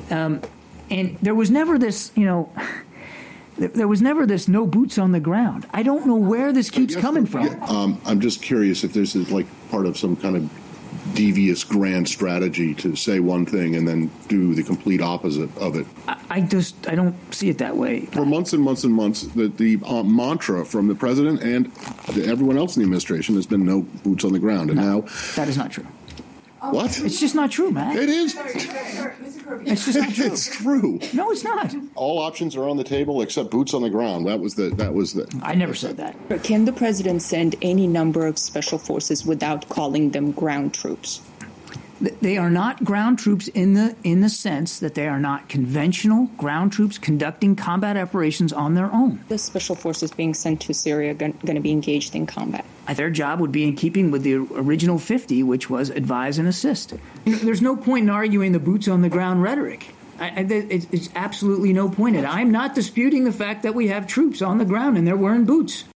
And there was never this, there was never this no boots on the ground. I don't know where this keeps coming from. I'm just curious if this is like part of some kind of devious grand strategy to say one thing and then do the complete opposite of it. I don't see it that way. For months and months and months, the mantra from the president and everyone else in the administration has been no boots on the ground. And now that is not true. What? It's just not true, man. It is. It's just not true. It's true. No, it's not. All options are on the table except boots on the ground. That was the. I never said that. Can the president send any number of special forces without calling them ground troops? They are not ground troops in the sense that they are not conventional ground troops conducting combat operations on their own. The special forces being sent to Syria going to be engaged in combat? Their job would be in keeping with the original 50, which was advise and assist. There's no point in arguing the boots on the ground rhetoric. It's absolutely no point in it. I'm not disputing the fact that we have troops on the ground and they're wearing boots.